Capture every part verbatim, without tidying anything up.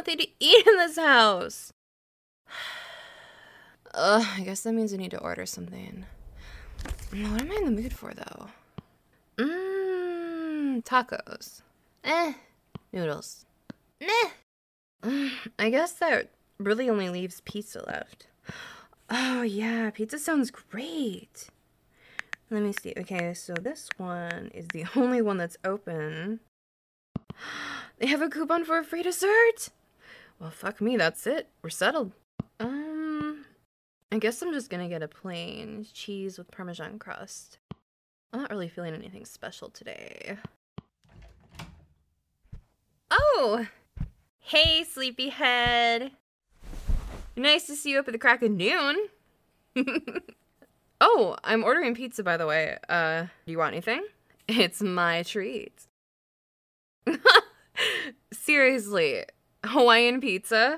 nothing to eat in this house. Ugh, I guess that means I need to order something. What am I in the mood for, though? Mmm, tacos. Eh. Noodles. Meh. I guess that really only leaves pizza left. Oh, yeah, pizza sounds great. Let me see. Okay, so this one is the only one that's open. They have a coupon for a free dessert? Well, fuck me, that's it. We're settled. Um, I guess I'm just gonna get a plain cheese with Parmesan crust. I'm not really feeling anything special today. Oh! Hey, sleepyhead. Nice to see you up at the crack of noon. Oh, I'm ordering pizza, by the way. Uh, do you want anything? It's my treat. Seriously, Hawaiian pizza?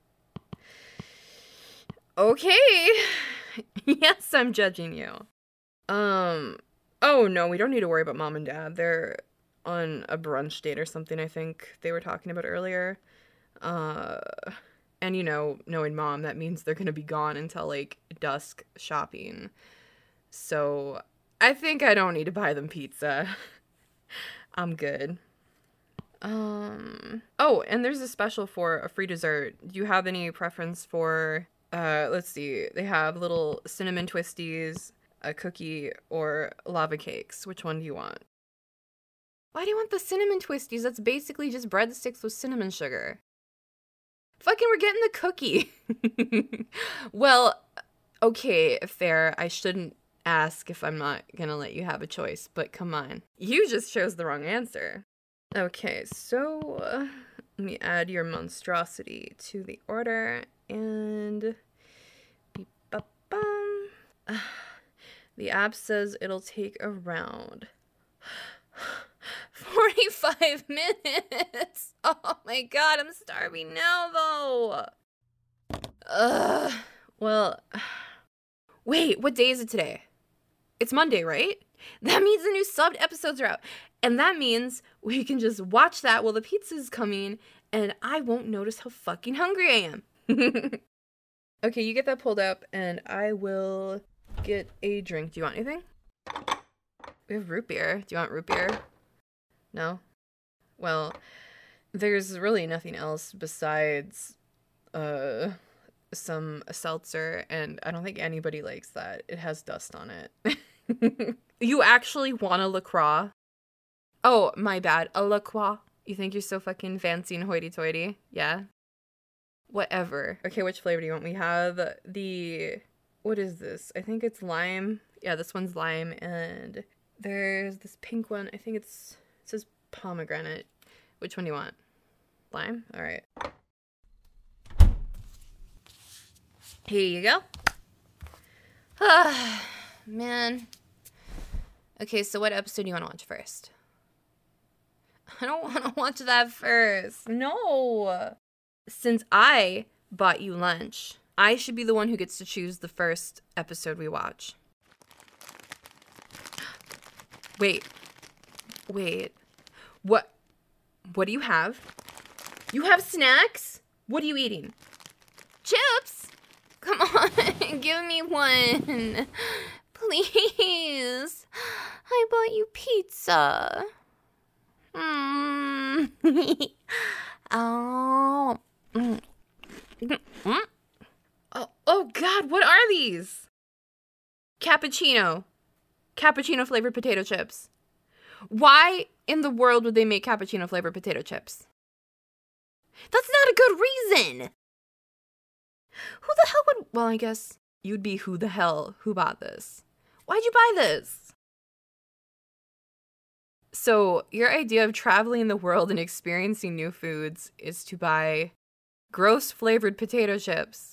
Okay. Yes, I'm judging you. Um, oh no, we don't need to worry about mom and dad. They're on a brunch date or something, I think they were talking about earlier. Uh, and you know, knowing mom, that means they're gonna be gone until like dusk shopping. So I think I don't need to buy them pizza. I'm good. Um, oh, and there's a special for a free dessert. Do you have any preference for, uh, let's see, they have little cinnamon twisties, a cookie, or lava cakes. Which one do you want? Why do you want the cinnamon twisties? That's basically just breadsticks with cinnamon sugar. Fucking, we're getting the cookie. Well, okay, fair. I shouldn't ask if I'm not gonna let you have a choice, but come on. You just chose the wrong answer. Okay, so uh, let me add your monstrosity to the order, and beep, bop, bum. Uh, the app says it'll take around forty-five minutes. Oh my god, I'm starving now, though. Ugh. Well, wait, what day is it today? It's Monday, right? That means the new subbed episodes are out. And that means we can just watch that while the pizza's coming, and I won't notice how fucking hungry I am. Okay, you get that pulled up, and I will get a drink. Do you want anything? We have root beer. Do you want root beer? No? Well, there's really nothing else besides uh, some seltzer, and I don't think anybody likes that. It has dust on it. You actually want a LaCroix? Oh, my bad. A LaCroix. You think you're so fucking fancy and hoity-toity? Yeah? Whatever. Okay, which flavor do you want? We have the... What is this? I think it's lime. Yeah, this one's lime. And there's this pink one. I think it's... It says pomegranate. Which one do you want? Lime? Alright. Here you go. Ah, man. Okay, so what episode do you want to watch first? I don't want to watch that first. No. Since I bought you lunch, I should be the one who gets to choose the first episode we watch. Wait. Wait. What? What do you have? You have snacks? What are you eating? Chips? Come on, give me one. Please. I bought you pizza. Mm. Oh. Mm. Mm. Oh. Oh, God, what are these? Cappuccino. Cappuccino flavored potato chips. Why in the world would they make cappuccino flavored potato chips? That's not a good reason. Who the hell would... Well, I guess you'd be who the hell who bought this. Why'd you buy this? So, your idea of traveling the world and experiencing new foods is to buy gross flavored potato chips.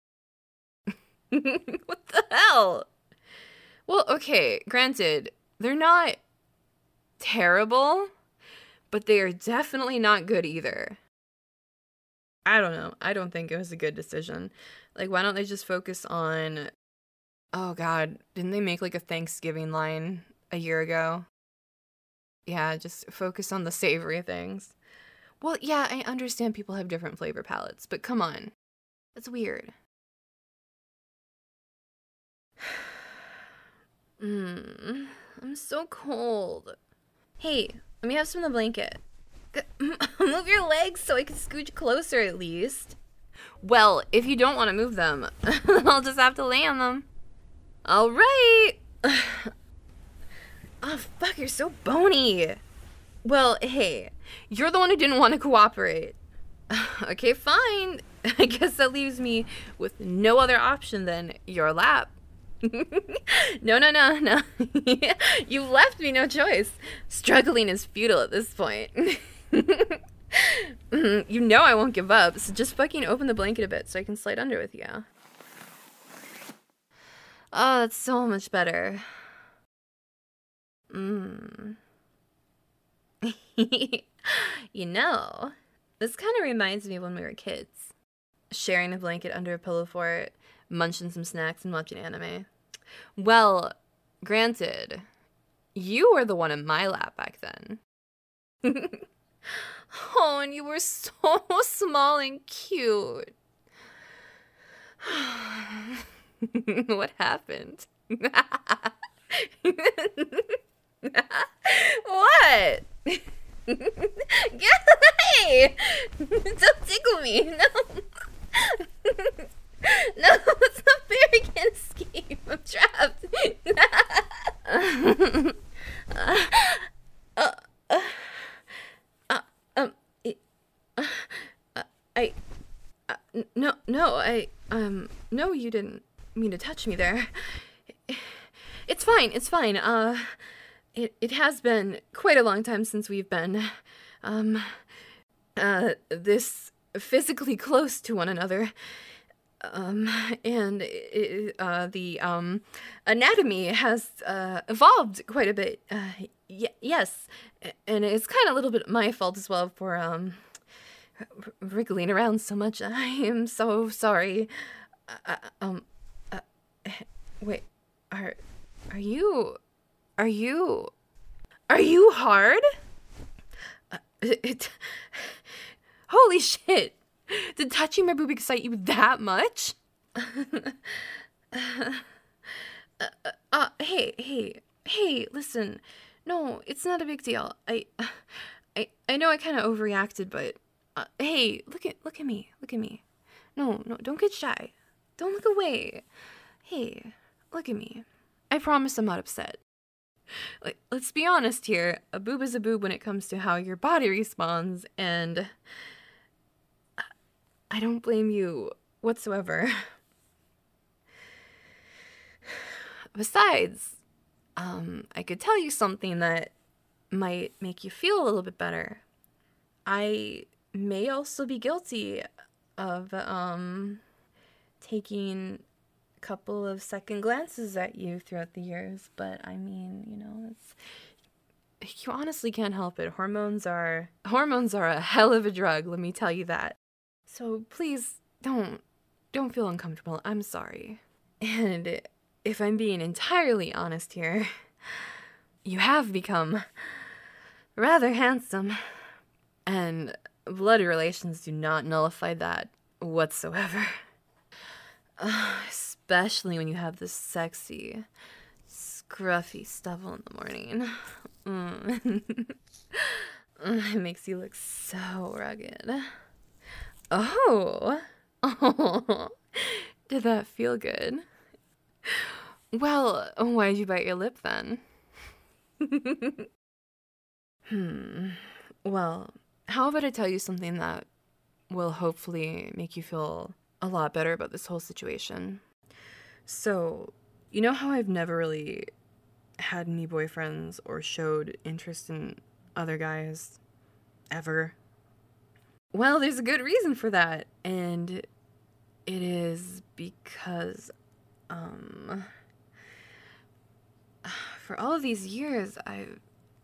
What the hell? Well, okay, granted, they're not terrible, but they are definitely not good either. I don't know. I don't think it was a good decision. Like, why don't they just focus on... Oh, God. Didn't they make, like, a Thanksgiving line a year ago? Yeah, just focus on the savory things. Well, yeah, I understand people have different flavor palettes, but come on. That's weird. Mmm, I'm so cold. Hey, let me have some of the blanket. Move your legs so I can scooch closer at least. Well, if you don't want to move them, I'll just have to lay on them. All right. Oh, fuck, you're so bony. Well, hey, you're the one who didn't want to cooperate. Okay, fine. I guess that leaves me with no other option than your lap. No, no, no, no. You left me no choice. Struggling is futile at this point. You know I won't give up, so just fucking open the blanket a bit so I can slide under with you. Oh, that's so much better. Mmm. You know, this kind of reminds me of when we were kids. Sharing a blanket under a pillow fort, munching some snacks and watching anime. Well, granted, you were the one in my lap back then. Oh, and you were so small and cute. What happened? What? Get away! Don't tickle me. No. No, it's not fair. I can't escape. I'm trapped. uh, uh, uh, uh, um, uh, I, uh, no, no, I, um, no, you didn't mean to touch me there. It's fine. It's fine. Uh, it it has been quite a long time since we've been, um, uh, this physically close to one another. Um, and it, uh, the, um, anatomy has, uh, evolved quite a bit. Uh, y- yes. And it's kind of a little bit my fault as well for, um, r- wriggling around so much. I am so sorry. Uh, um, uh, wait, are, are you, are you, are you hard? Uh, it, holy shit. Did touching my boob excite you that much? uh, uh, uh, hey, hey, hey, listen. No, it's not a big deal. I, I, I know I kind of overreacted, but, uh, hey, look at, look at me, look at me. No, no, don't get shy. Don't look away. Hey, look at me. I promise I'm not upset. Like, let's be honest here. A boob is a boob when it comes to how your body responds, and I don't blame you whatsoever. Besides, um, I could tell you something that might make you feel a little bit better. I may also be guilty of, um, taking a couple of second glances at you throughout the years, but I mean, you know, it's, you honestly can't help it. Hormones are, hormones are a hell of a drug, let me tell you that. So please don't, don't feel uncomfortable. I'm sorry. And if I'm being entirely honest here, you have become rather handsome. And blood relations do not nullify that whatsoever. Uh, especially when you have this sexy, scruffy stubble in the morning. Mm. It makes you look so rugged. Oh, oh, did that feel good? Well, why'd you bite your lip then? Hmm, well, how about I tell you something that will hopefully make you feel a lot better about this whole situation. So, you know how I've never really had any boyfriends or showed interest in other guys? Ever? Well, there's a good reason for that, and it is because, um, for all of these years, I've,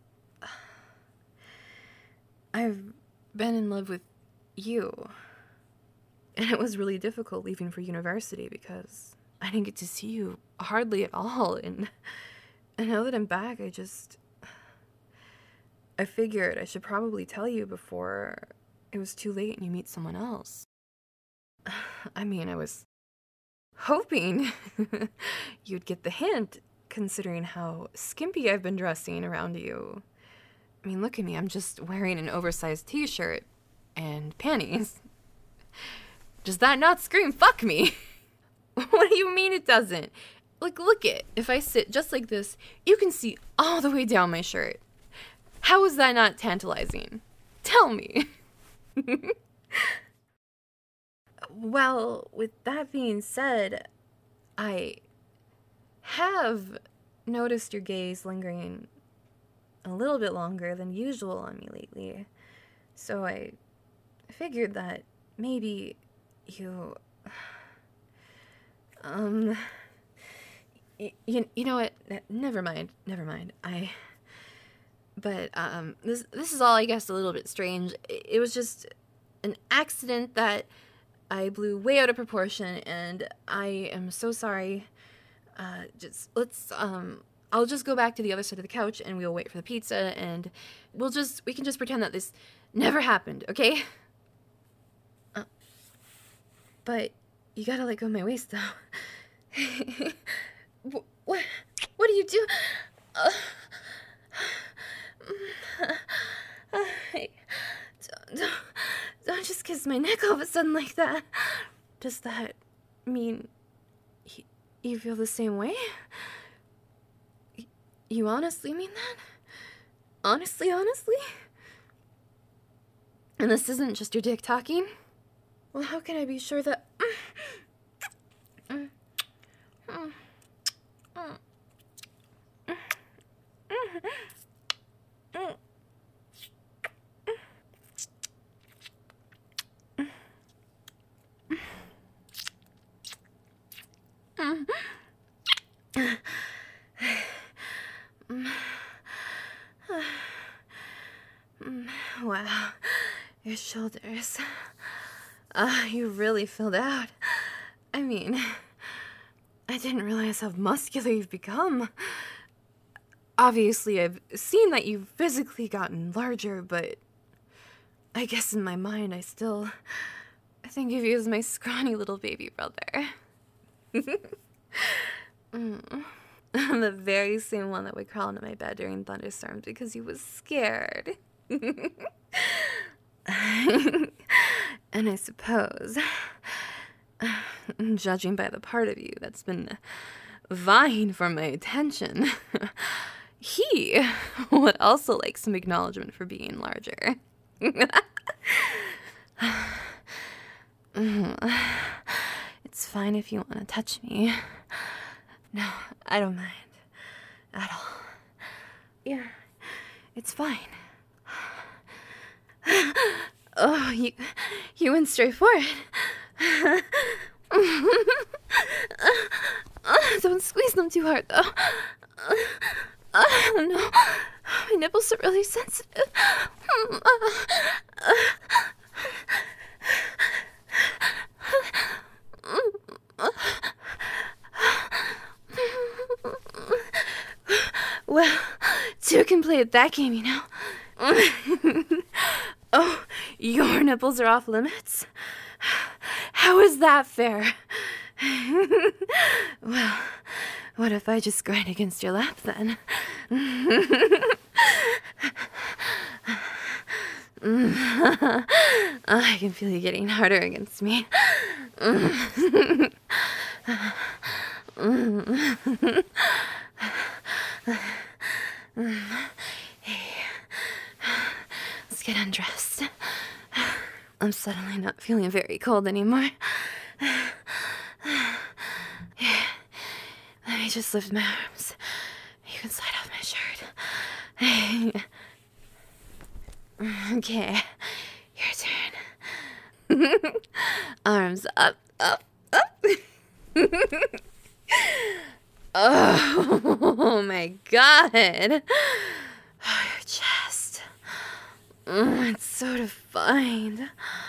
I've been in love with you, and it was really difficult leaving for university because I didn't get to see you hardly at all, and, and now that I'm back, I just, I figured I should probably tell you before it was too late and you meet someone else. I mean, I was hoping you'd get the hint, considering how skimpy I've been dressing around you. I mean, look at me, I'm just wearing an oversized t-shirt and panties. Does that not scream fuck me? What do you mean it doesn't? Like, look it. If I sit just like this, you can see all the way down my shirt. How is that not tantalizing? Tell me. Well, with that being said, I have noticed your gaze lingering a little bit longer than usual on me lately. So I figured that maybe you... Um... Y- you, you know what? N- Never mind. Never mind. I... But, um, this, this is all, I guess, a little bit strange. It, it was just an accident that I blew way out of proportion, and I am so sorry. Uh, just, let's, um... I'll just go back to the other side of the couch, and we'll wait for the pizza, and we'll just... We can just pretend that this never happened, okay? Uh, but you gotta let go of my waist, though. What, what, what do you do? Uh, I, don't, don't, don't just kiss my neck all of a sudden like that. Does that mean y- you feel the same way? Y- you honestly mean that? Honestly, honestly? And this isn't just your dick talking? Well, how can I be sure that... Wow, your shoulders. Uh, you really filled out. I mean, I didn't realize how muscular you've become. Obviously, I've seen that you've physically gotten larger, but I guess in my mind, I still I think of you as my scrawny little baby brother. mm. The very same one that would crawl into my bed during thunderstorms because he was scared. And I suppose, judging by the part of you that's been vying for my attention, he would also like some acknowledgement for being larger. It's fine if you want to touch me. No, I don't mind at all. Yeah, it's fine. Oh, you, you went straight for it. Don't squeeze them too hard, though. Oh, no. My nipples are really sensitive. Well, two can play at that game, you know. Oh, your nipples are off limits? How is that fair? Well, what if I just grind against your lap then? I can feel you getting harder against me. Hey, let's get undressed. I'm suddenly not feeling very cold anymore. Here, let me just lift my arms. You can slide off my shirt. Okay, your turn. Arms up, up, up. Oh my god. Oh, your chest. Oh, it's so defined.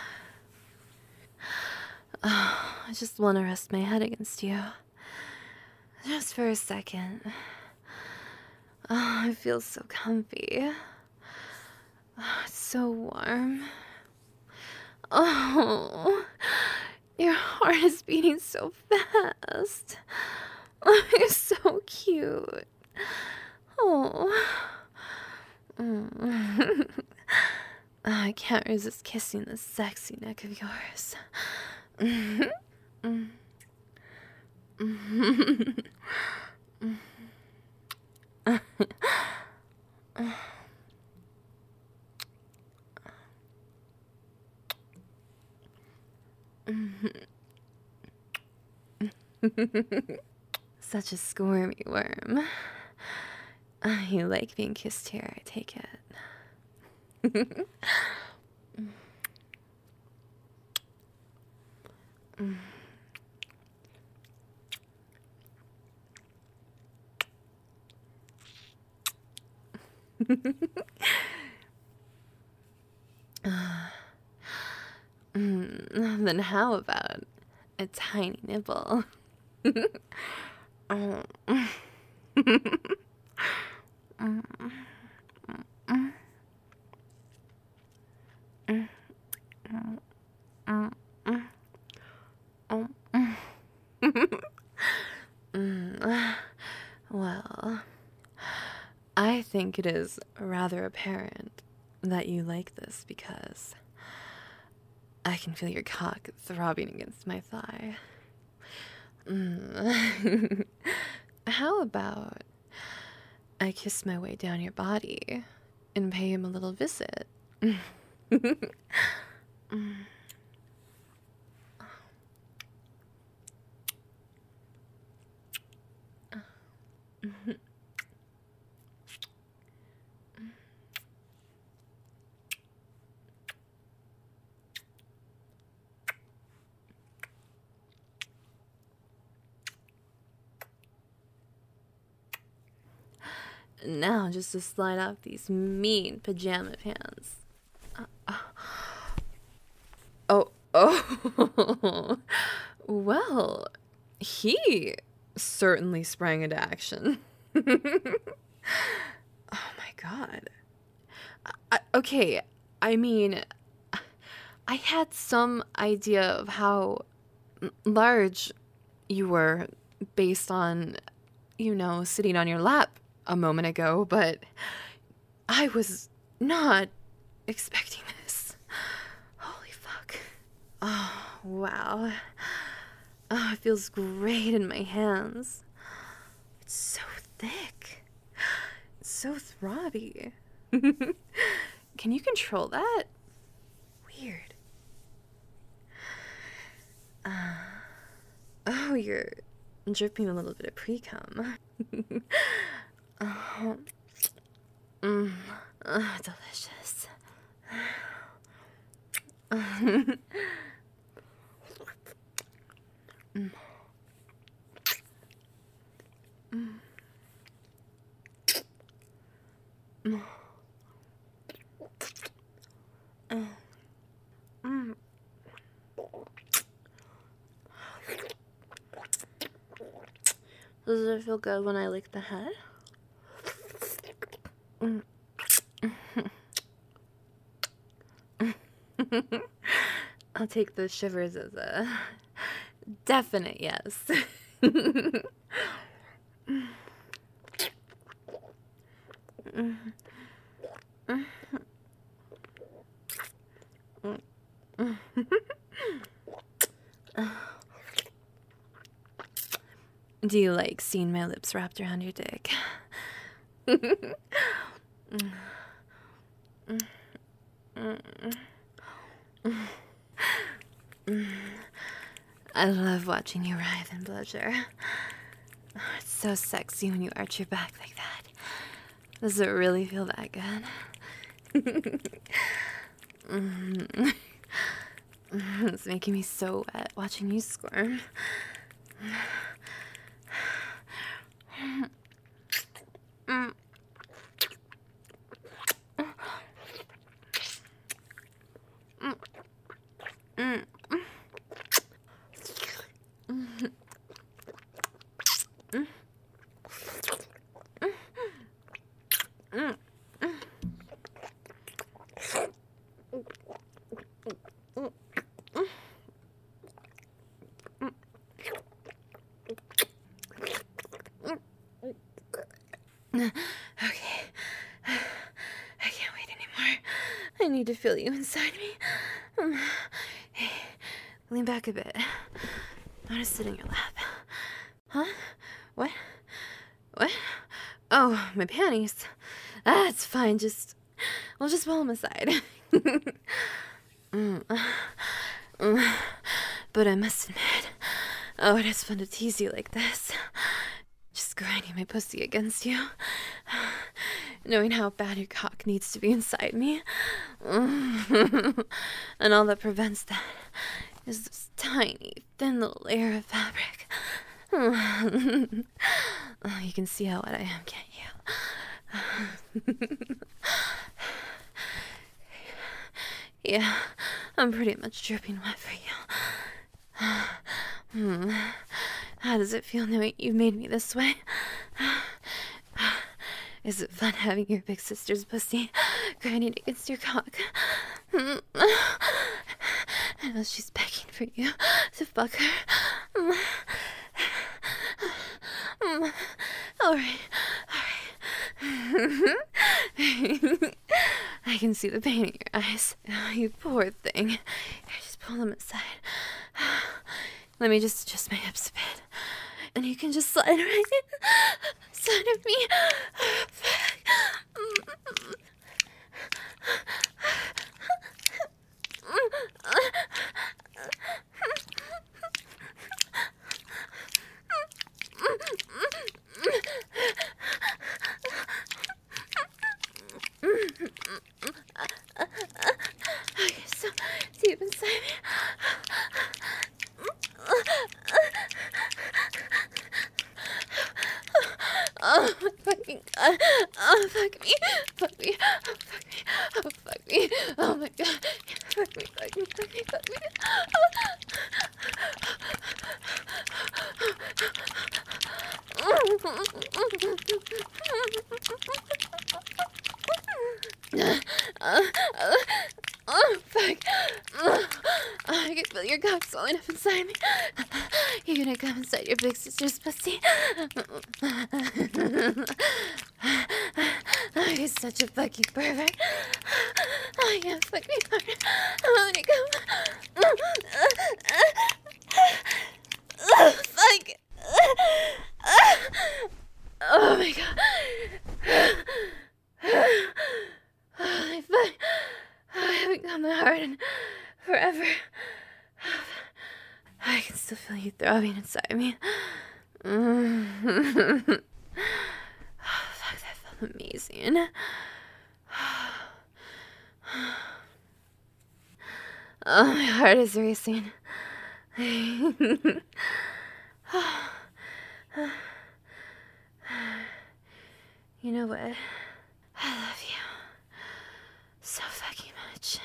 Oh, I just want to rest my head against you. Just for a second. Oh, it feels so comfy. Oh, it's so warm. Oh, your heart is beating so fast. Oh, you're so cute. Oh. Mm. I can't resist kissing the sexy neck of yours. Mm. Mm. Such a squirmy worm. Uh, you like being kissed here, I take it. Mm, then how about a tiny nibble? Oh. Mm, well, I think it is rather apparent that you like this because I can feel your cock throbbing against my thigh. Mm. How about I kiss my way down your body and pay him a little visit? Mm. Now, just to slide off these mean pajama pants. Uh, uh. Oh, oh. Well, he certainly sprang into action. Oh my god. I, okay, I mean, I had some idea of how large you were based on, you know, sitting on your lap a moment ago, but I was not expecting this. Holy fuck. Oh, wow. Oh, it feels great in my hands. It's so thick. It's so throbby. Can you control that? Weird. Uh, oh, you're dripping a little bit of pre-cum. Oh, mm, oh, delicious. mm. Mm. Mm. Oh. Mm. Does it feel good when I lick the head? Mm. I'll take the shivers as a definite yes. Do you like seeing my lips wrapped around your dick? I love watching you writhe in pleasure. Oh, it's so sexy when you arch your back like that. Does it really feel that good? mm. It's making me so wet watching you squirm. Mm. Mm. Okay. I can't wait anymore. I need to feel you inside me. Um, hey, lean back a bit. I want to sit in your lap. Huh? What? What? Oh, my panties. Ah, it's fine. Just, we'll just pull them aside. mm. Mm. But I must admit, oh, it is fun to tease you like this. Just grinding my pussy against you. Knowing how bad your cock needs to be inside me. And all that prevents that is this tiny, thin little layer of fabric. Oh, you can see how wet I am, can't you? Yeah, I'm pretty much dripping wet for you. Hmm. How does it feel knowing you made me this way? Is it fun having your big sister's pussy grinding against your cock? I know she's begging for you to fuck her. Alright, alright. I can see the pain in your eyes. Oh, you poor thing. Here, just pull them aside. Let me just adjust my hips a bit. And you can just slide right inside of me. Okay, so deep inside me. Oh my fucking god. Oh, fuck me. Fuck me. Oh, fuck me. Oh, fuck me. Oh my god. Fuck me, fuck me, fuck me, fuck me. Oh, oh, oh, fuck. Oh, I can feel your cock swelling up inside me. You're gonna come inside your big sister's pussy. Oh, you're such a fucking pervert. Oh, yeah, fuck me hard. I wanna come. Oh, fuck. Oh my god. Holy fuck. Oh, I haven't come that hard in forever. I can still feel you throbbing inside me. Mm. Oh, fuck, that felt amazing. Oh, my heart is racing. You know what? I love you so fucking much.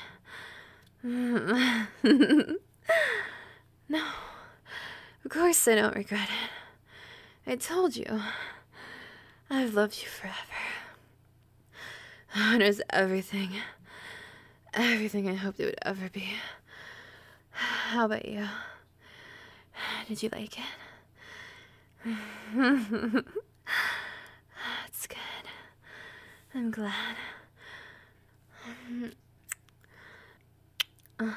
No, of course I don't regret it. I told you, I've loved you forever. Oh, it was everything, everything I hoped it would ever be. How about you? Did you like it? That's good. I'm glad. Oh,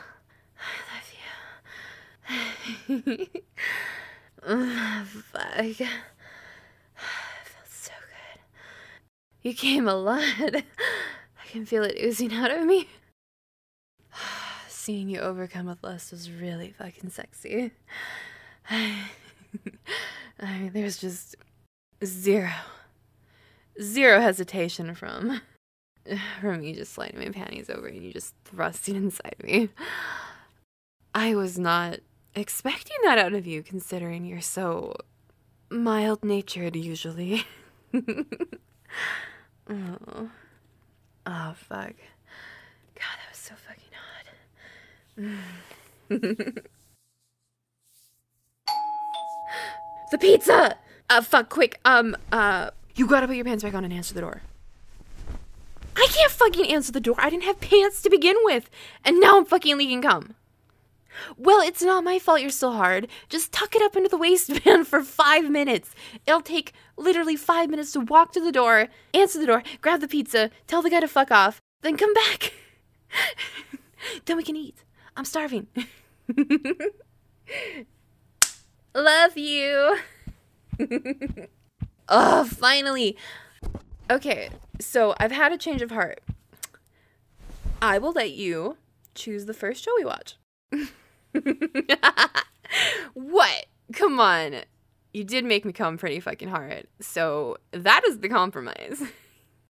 I love you. Oh, fuck. It felt so good. You came a lot. I can feel it oozing out of me. Seeing you overcome with lust was really fucking sexy. I mean, there's just zero, zero hesitation from, from you just sliding my panties over and you just thrusting inside me. I was not expecting that out of you, considering you're so mild-natured usually. Oh. Oh, fuck. God, that was so fucking hot. The pizza! Uh, fuck, quick, um, uh, you gotta put your pants back on and answer the door. I can't fucking answer the door. I didn't have pants to begin with. And now I'm fucking leaking cum. Well, it's not my fault you're still hard. Just tuck it up into the waistband for five minutes. It'll take literally five minutes to walk to the door, answer the door, grab the pizza, tell the guy to fuck off, then come back. Then we can eat. I'm starving. Love you. Oh, finally. Okay, so I've had a change of heart. I will let you choose the first show we watch. What? Come on. You did make me come pretty fucking hard. So that is the compromise.